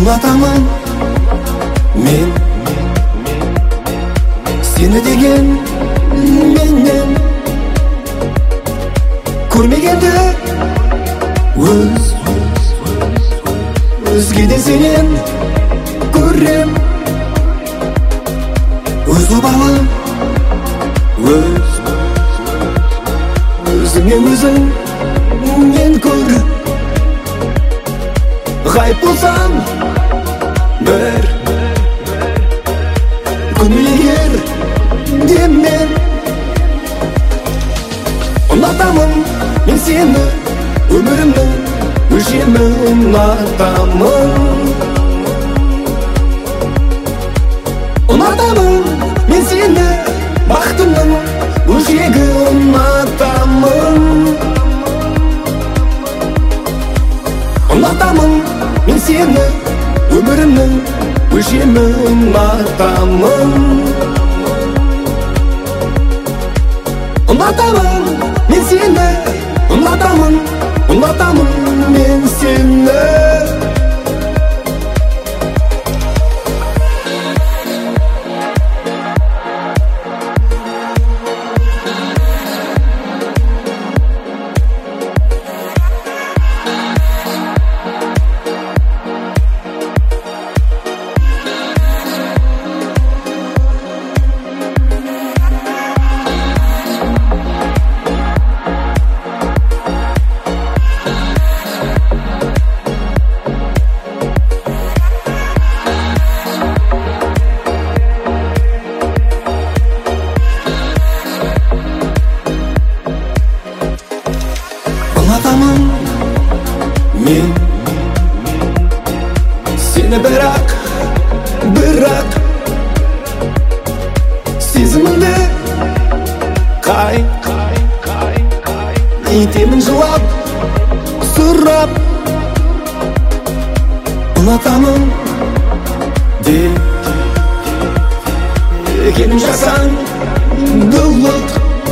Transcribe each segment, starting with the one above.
ұнатамын мен сені деген менен көрмегенді өзгеден сенен көрем өз обалым өзіңнен өзіңнен көр ғайып болсам бір күн егер де мен ұнатамын мен сені өмірімнің өлшемі ұнатамын мен сені бақытымның өлшегі ұнатамын мен сені өмірімнің өлшемі ұнатамын мен сені ұнатамын мен сені ұнатамын мен сені бірақ сезімімді айтемін жылап сұрап ұнатамын дегенім жасаң дұлық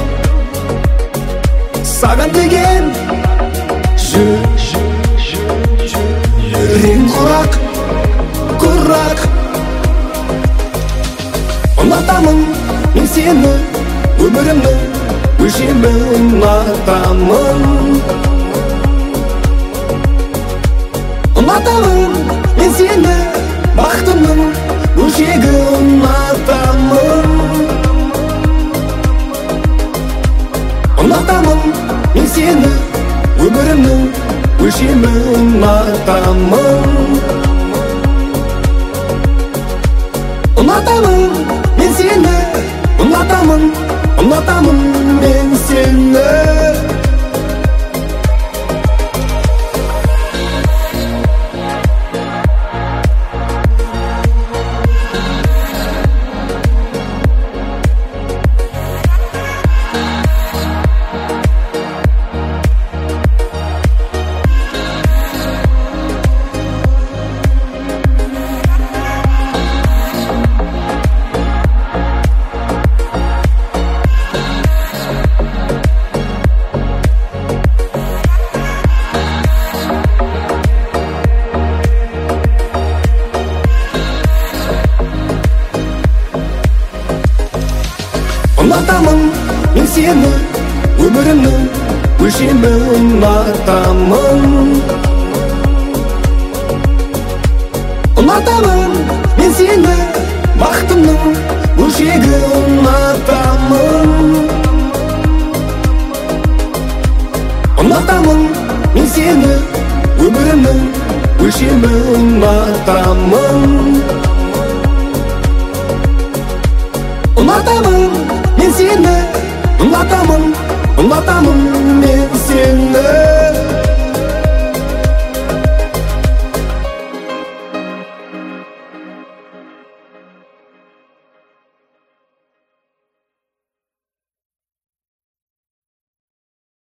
саған деген жүрегім құрақ ұнатамын мен сені өмірімнің өлшемі ұнатамын мен сені бақытымның өлшегі ұнатамын мен сені өмірімнің өлшемі ұнатамын мен сені ұнатамын мен сені мен сені өмірімнің өлшемі ұнатамын мен сені бақытымның өлшегі ұнатамын мен сені өмірімнің өлшемі ұнатамын мен сені ұнатамын